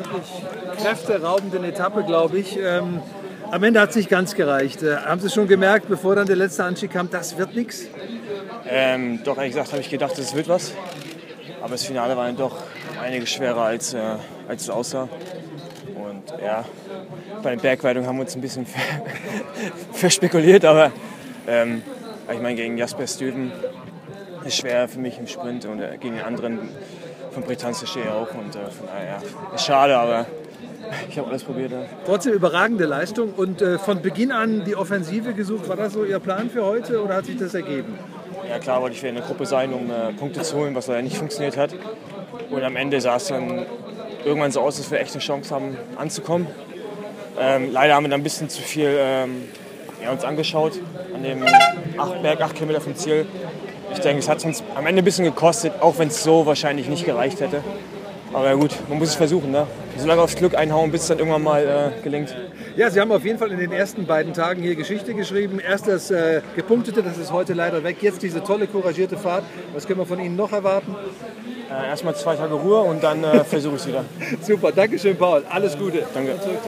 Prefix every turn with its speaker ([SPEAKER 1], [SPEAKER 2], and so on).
[SPEAKER 1] wirklich kräfteraubenden Etappe, glaube ich. Am Ende hat es nicht ganz gereicht. Haben Sie schon gemerkt, bevor dann der letzte Anstieg kam, das wird nichts?
[SPEAKER 2] Doch, ehrlich gesagt habe ich gedacht, es wird was. Aber das Finale war dann doch einiges schwerer, als es aussah. Und ja, bei der Bergwertung haben wir uns ein bisschen verspekuliert. Aber ich meine, gegen Jasper Stuyven ist schwer für mich im Sprint und gegen den anderen von Bretagne stehe ich auch. Und von daher, ja, ist schade, aber ich habe alles probiert. Ja.
[SPEAKER 1] Trotzdem überragende Leistung und von Beginn an die Offensive gesucht. War das so Ihr Plan für heute oder hat sich das ergeben?
[SPEAKER 2] Ja klar, wollte ich in der Gruppe sein, um Punkte zu holen, was leider nicht funktioniert hat. Und am Ende sah es dann irgendwann so aus, dass wir echt eine Chance haben anzukommen. Leider haben wir dann ein bisschen zu viel uns angeschaut an dem 8 Kilometer vom Ziel. Ich denke, es hat uns am Ende ein bisschen gekostet, auch wenn es so wahrscheinlich nicht gereicht hätte. Aber gut, man muss es versuchen, ne? So lange aufs Glück einhauen, bis es dann irgendwann mal gelingt.
[SPEAKER 1] Ja, Sie haben auf jeden Fall in den ersten beiden Tagen hier Geschichte geschrieben. Erst das Gepunktete, das ist heute leider weg. Jetzt diese tolle, couragierte Fahrt. Was können wir von Ihnen noch erwarten?
[SPEAKER 2] Erstmal 2 Tage Ruhe und dann versuche ich es wieder.
[SPEAKER 1] Super, Dankeschön, Paul. Alles Gute.
[SPEAKER 2] Danke.